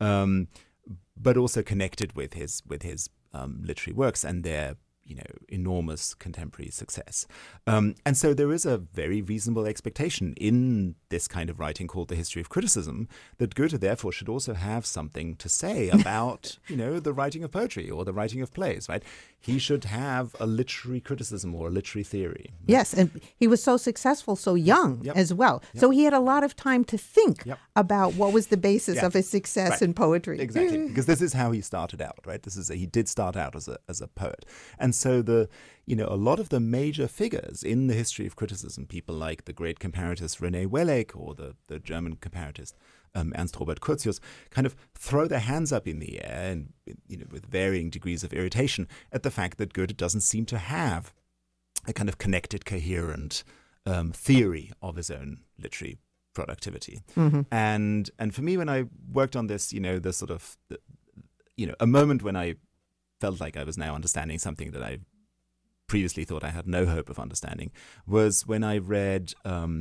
but also connected with his literary works and their enormous contemporary success. And so there is a very reasonable expectation in this kind of writing called the history of criticism that Goethe therefore should also have something to say about, the writing of poetry or the writing of plays, right? He should have a literary criticism or a literary theory. Right? Yes, and he was so successful so young as well. Yep. So he had a lot of time to think about what was the basis of his success in poetry. Exactly, because this is how he started out, right? He did start out as a poet. And so a lot of the major figures in the history of criticism, people like the great comparatist René Welleck or the German comparatist Ernst Robert Curtius, kind of throw their hands up in the air and with varying degrees of irritation at the fact that Goethe doesn't seem to have a kind of connected, coherent theory of his own literary productivity. Mm-hmm. And for me, when I worked on this, the sort of a moment when I felt like I was now understanding something that I previously thought I had no hope of understanding was when I read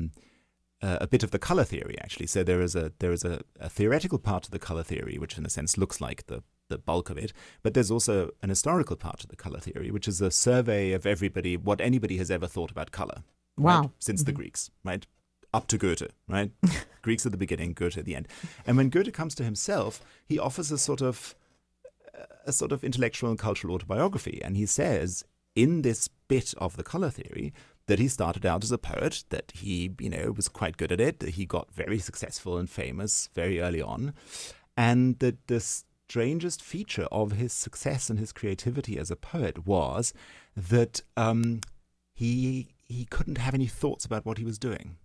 a bit of the color theory, actually. So there is a theoretical part of the color theory, which in a sense looks like the bulk of it, but there's also an historical part of the color theory, which is a survey of what anybody has ever thought about color. Wow. Right? Since the Greeks, right? Up to Goethe, right? Greeks at the beginning, Goethe at the end. And when Goethe comes to himself, he offers a sort of intellectual and cultural autobiography. And he says in this bit of the color theory that he started out as a poet, that he, was quite good at it, that he got very successful and famous very early on, and that the strangest feature of his success and his creativity as a poet was that he couldn't have any thoughts about what he was doing.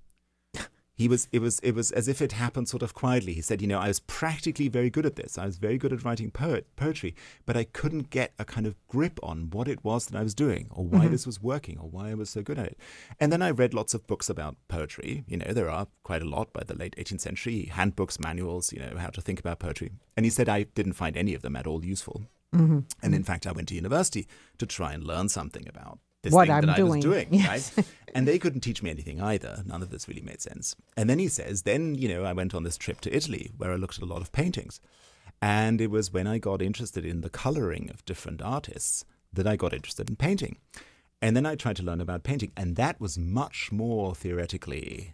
It was as if it happened sort of quietly. He said, I was practically very good at this. I was very good at writing poetry, but I couldn't get a kind of grip on what it was that I was doing or why this was working or why I was so good at it. And then I read lots of books about poetry. There are quite a lot by the late 18th century, handbooks, manuals, how to think about poetry. And he said I didn't find any of them at all useful. Mm-hmm. And in fact, I went to university to try and learn something about this what thing I'm that doing. I was doing, yes. right? And they couldn't teach me anything either. None of this really made sense. And then he says, I went on this trip to Italy where I looked at a lot of paintings. And it was when I got interested in the coloring of different artists that I got interested in painting. And then I tried to learn about painting. And that was much more theoretically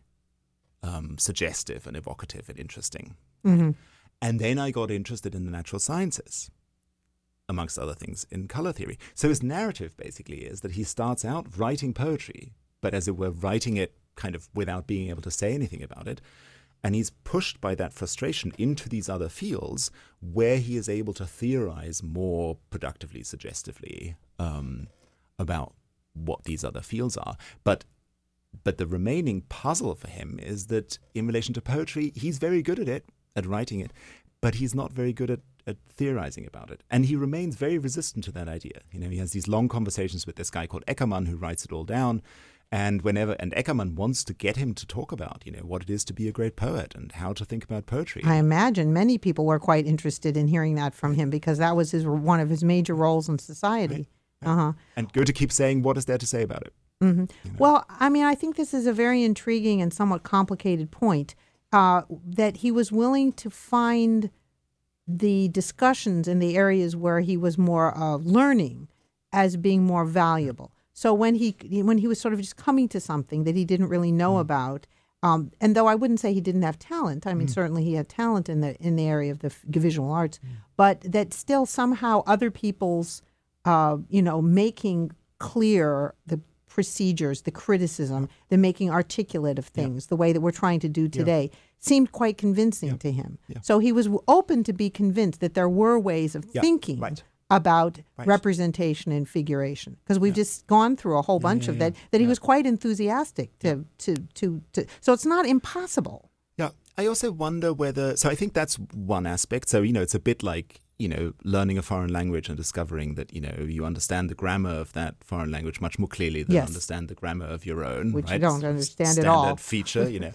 suggestive and evocative and interesting. Mm-hmm. And then I got interested in the natural sciences, amongst other things, in color theory. So his narrative basically is that he starts out writing poetry, but as it were, writing it kind of without being able to say anything about it. And he's pushed by that frustration into these other fields where he is able to theorize more productively, suggestively about what these other fields are. But the remaining puzzle for him is that in relation to poetry, he's very good at it, at writing it, but he's not very good at theorizing about it. And he remains very resistant to that idea. He has these long conversations with this guy called Eckermann who writes it all down. And Eckermann wants to get him to talk about, what it is to be a great poet and how to think about poetry. I imagine many people were quite interested in hearing that from him because that was one of his major roles in society. Right. Uh-huh. And Goethe keeps saying, what is there to say about it? Mm-hmm. Well, I think this is a very intriguing and somewhat complicated point, that he was willing to find the discussions in the areas where he was more learning as being more valuable. So when he was sort of just coming to something that he didn't really know about, and though I wouldn't say he didn't have talent, certainly he had talent in the area of the visual arts, but that still somehow other people's, making clear the procedures, the criticism, the making articulate of things, the way that we're trying to do today, seemed quite convincing to him. Yeah. So he was open to be convinced that there were ways of thinking about representation and figuration. Because we've just gone through a whole bunch of that he was quite enthusiastic to. So it's not impossible. Yeah. I also wonder whether, so I think that's one aspect. So, it's a bit like, learning a foreign language and discovering that, you understand the grammar of that foreign language much more clearly than understand the grammar of your own. Which right? you don't understand Standard at all. feature,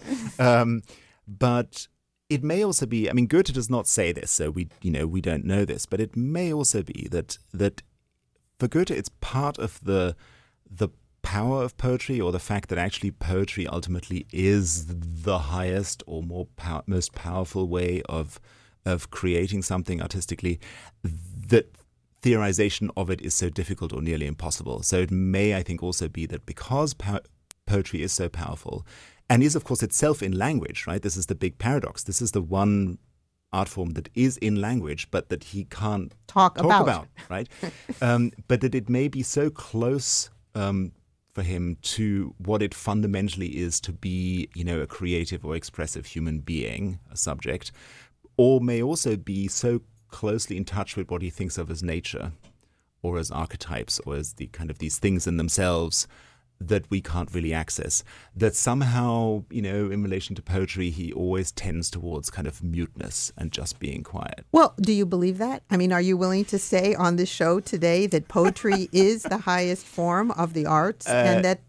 But it may also be, Goethe does not say this, so we don't know this, but it may also be that for Goethe it's part of the power of poetry, or the fact that actually poetry ultimately is the highest or most powerful way of creating something artistically, that theorization of it is so difficult or nearly impossible. So it may, I think, also be that because poetry is so powerful and is, of course, itself in language, right? This is the big paradox. This is the one art form that is in language, but that he can't talk about, right? But that it may be so close for him to what it fundamentally is to be, a creative or expressive human being, a subject, or may also be so closely in touch with what he thinks of as nature or as archetypes or as the kind of these things in themselves that we can't really access, that somehow, in relation to poetry, he always tends towards kind of muteness and just being quiet. Well, do you believe that? Are you willing to say on this show today that poetry is the highest form of the arts, and that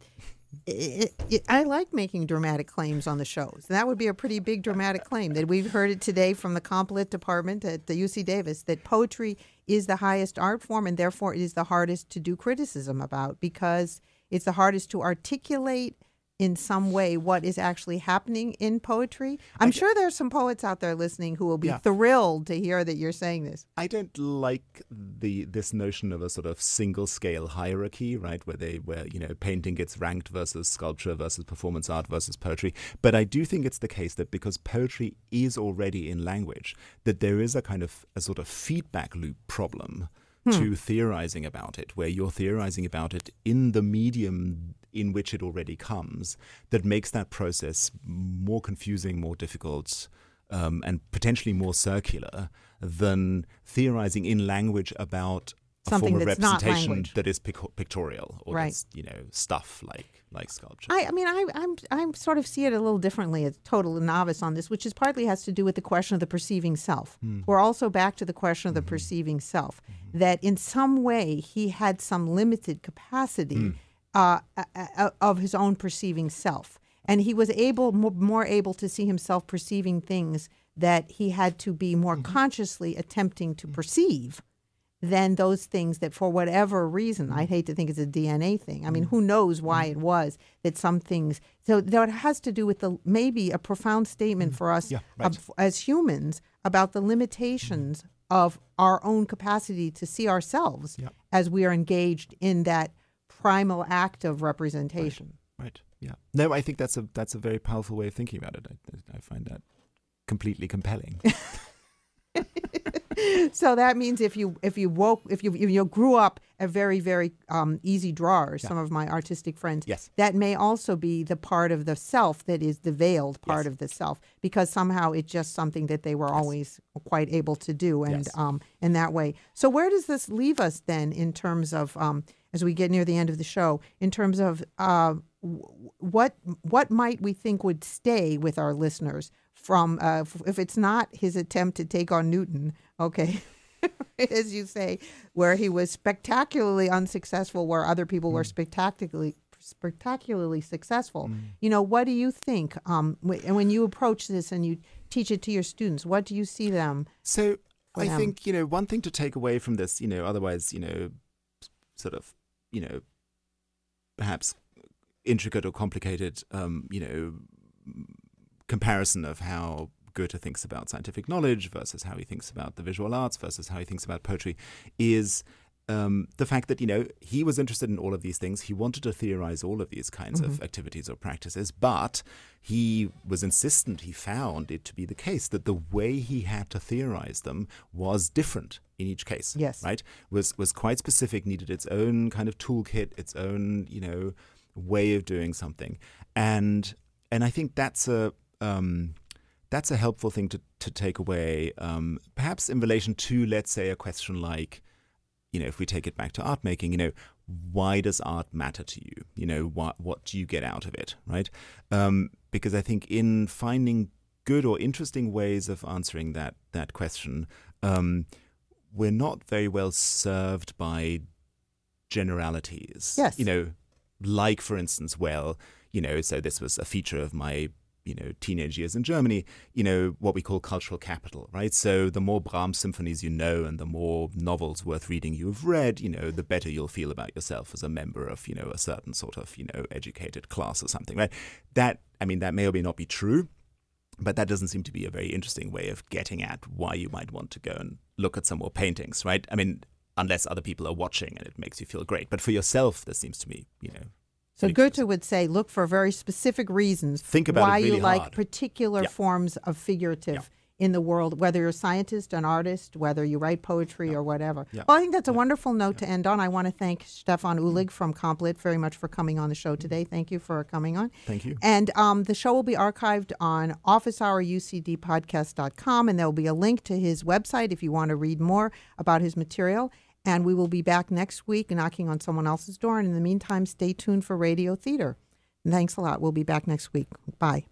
I like making dramatic claims on the shows. That would be a pretty big dramatic claim, that we've heard it today from the comp lit department at the UC Davis, that poetry is the highest art form, and therefore it is the hardest to do criticism about, because it's the hardest to articulate in some way what is actually happening in poetry. I'm sure there's some poets out there listening who will be thrilled to hear that you're saying this. I don't like this notion of a sort of single scale hierarchy, right, where painting gets ranked versus sculpture versus performance art versus poetry. But I do think it's the case that because poetry is already in language, that there is a kind of a sort of feedback loop problem to theorizing about it, where you're theorizing about it in the medium in which it already comes, that makes that process more confusing, more difficult, and potentially more circular than theorizing in language about something a form of that's not representation language. that is pictorial or Right. that's, stuff like sculpture. I sort of see it a little differently as a total novice on this, which is partly has to do with the question of the perceiving self. We're also back to the question of the perceiving self, that in some way he had some limited capacity of his own perceiving self. And he was more able to see himself perceiving things that he had to be more consciously attempting to perceive than those things that, for whatever reason, I'd hate to think it's a DNA thing. Who knows why it was that some things. So that has to do with maybe a profound statement for us as humans about the limitations of our own capacity to see ourselves as we are engaged in that primal act of representation. Right. Yeah. No, I think that's a very powerful way of thinking about it. I find that completely compelling. So that means if you grew up a very, very easy drawer, some of my artistic friends, that may also be the part of the self that is the veiled part of the self, because somehow it's just something that they were always quite able to do, and in that way. So where does this leave us then in terms of, as we get near the end of the show, in terms of what might we think would stay with our listeners from, if it's not his attempt to take on Newton, as you say, where he was spectacularly unsuccessful, where other people were spectacularly successful. What do you think? And when you approach this and you teach it to your students, what do you see them? So I think, one thing to take away from this, otherwise, sort of, perhaps intricate or complicated, comparison of how Goethe thinks about scientific knowledge versus how he thinks about the visual arts versus how he thinks about poetry is the fact that, he was interested in all of these things. He wanted to theorize all of these kinds of activities or practices, but he was insistent, he found it to be the case that the way he had to theorize them was different in each case. Yes. Right? Was quite specific, needed its own kind of toolkit, its own, way of doing something, and I think that's a helpful thing to take away, perhaps in relation to, let's say, a question like, if we take it back to art making, why does art matter to you? What do you get out of it, right? Because I think in finding good or interesting ways of answering that question, we're not very well served by generalities. Yes. Like, for instance, so this was a feature of my teenage years in Germany, what we call cultural capital, right? So the more Brahms symphonies and the more novels worth reading you've read, the better you'll feel about yourself as a member of, a certain sort of, educated class or something, right? That may or may not be true, but that doesn't seem to be a very interesting way of getting at why you might want to go and look at some more paintings, right? Unless other people are watching and it makes you feel great. But for yourself, this seems to me, So Goethe would say, look for very specific reasons Think about why it really you like hard. particular forms of figurative in the world, whether you're a scientist, an artist, whether you write poetry or whatever. Yeah. Well, I think that's a wonderful note to end on. I want to thank Stefan Uhlig from Complit very much for coming on the show today. Thank you for coming on. Thank you. And the show will be archived on officehourUCDpodcast.com, and there will be a link to his website if you want to read more about his material. And we will be back next week knocking on someone else's door. And in the meantime, stay tuned for Radio Theater. And thanks a lot. We'll be back next week. Bye.